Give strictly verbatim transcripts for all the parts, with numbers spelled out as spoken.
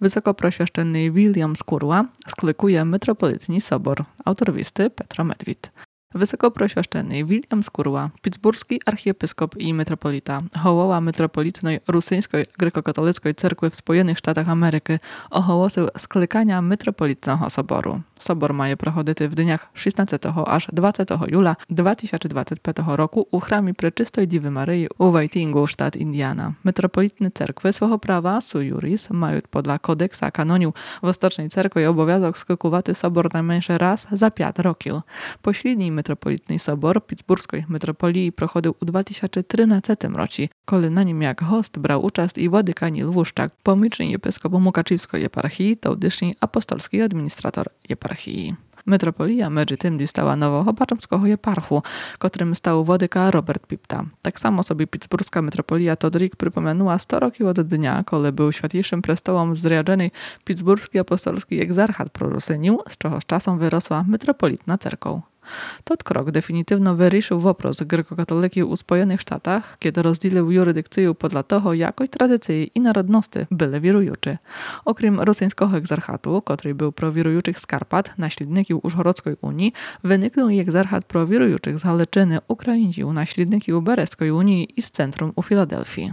Wysokoproświęcenny William Skurła sklykuje Metropolitny Sobor, autor listy Petro Medwid. Wysokoproświęcenny William Skurła, pittsburski archiepiskop i metropolita, hołoła metropolitnej rusyńskiej grekokatolickiej cerkwy w Spojenych Sztatach Ameryki ohołosił sklykania Metropolitnego Soboru. Sobor ma prochodzić w dniach szesnastego aż dwudziestego jula dwa tysiące dwudziestego piątego roku u chramie Preczystej Dziwy Maryi u Whitingu, sztat Indiana. Metropolitne cerkwy swego prawa sui juris mają podla kodeksa kanoniu Wostecznej Cerkwi obowiązek sklykować sobor najmniejszy raz za pięć roków. Pośredni Metropolitny Sobor Pittsburskiej metropolii prochodził u dwa tysiące trzynastym roku, kiedy na nim jak host brał uczest i władyka Nil Wuszczak, pomічny episkop Mukaczywskiej eparchii, tołdyszny apostolski administrator eparchii. Metropolia medzi tym dostała nowochobaczomskiego eparchu, którym stał władyka Robert Pipta. Tak samo sobie pittsburska metropolia Todrik przypomniała sto roków od dnia, kiedy był świętejszym prestołom zriadzony pittsburski apostolski egzarchat prorusynił, z czego z czasem wyrosła metropolitna cerkoł. Tot krok definitywno wyruszył wopros grekokatoliki u Spojenych Sztatach, kiedy rozdzielił jurydykcję podla toho, jakoj tradycji i narodności byli wirujuczy. Okrім rosyjskiego egzarchatu, który był pro wirujuczych z Karpat, naśladników Użhorodzkiej Unii, wyniknął i egzarchat pro wirujuczych z Haleczyny, Ukraińców, naśladników Berestskiej Unii i z centrum u Filadelfii.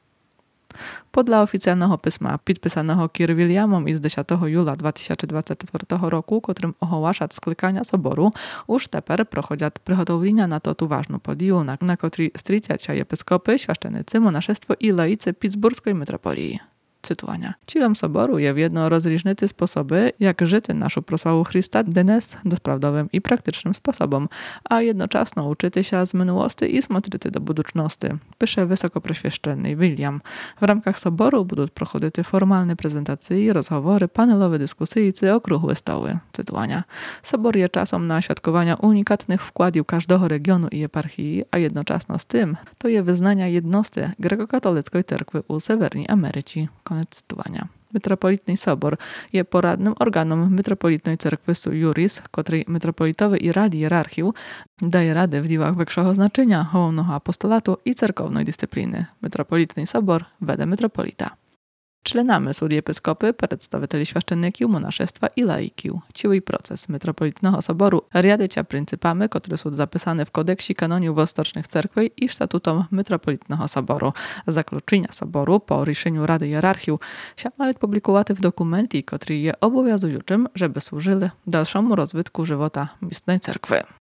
Podla oficjalnego pisma, podpisanego Kir Williamom i z dziesiątego jula dwa tysiące dwudziestego czwartego roku, którym ohłaszać sklykania soboru, już teper prochodziat przygotowania na to tu ważną podiju, na, na której stricać episkopy, świaszczenicy, monaszestwo i laicy pittsburskiej metropolii. Cytowania. Cilem soboru je w jedno rozróżnione sposoby, jak żyty naszą prosławę Chrysta dnes sprawdowym i praktycznym sposobom, a jednocześnie uczyty się z minułosti i smotrity do buduczności, pisze wysokoproświęcenny William. W ramkach soboru będą prochodzić formalne prezentacje, rozmowy, panelowe dyskusje i okrągłe stoły. Cytowania. Sobor je czasem na świadkowania unikatnych wkładów każdego regionu i eparchii, a jednocześnie z tym to je wyznania jedności grekokatolickiej cerkwy u Severnej Ameryki. Koniec cytowania. Metropolitny Sobor je poradnym organom Metropolitnej Cerkwy sui juris, której metropolitowy i rad hierarchią daje rady w dziłach większego znaczenia hołownego apostolatu i cerkownej dyscypliny. Metropolitny Sobor wede metropolita. Czlenami są episkopy, przedstawiciele świaszczenników, monaszestwa i laikił. Ciły proces Metropolitnego Soboru riadycia pryncypami, które są zapisane w kodeksie kanoniów Wostecznych Cerkwi i statutom Metropolitnego Soboru. Zakluczenia Soboru po ryszeniu Rady Hierarchiów się mają publikować w dokumencie, który je obowiązują, żeby służyły dalszemu rozwitku żywota miestnej cerkwy.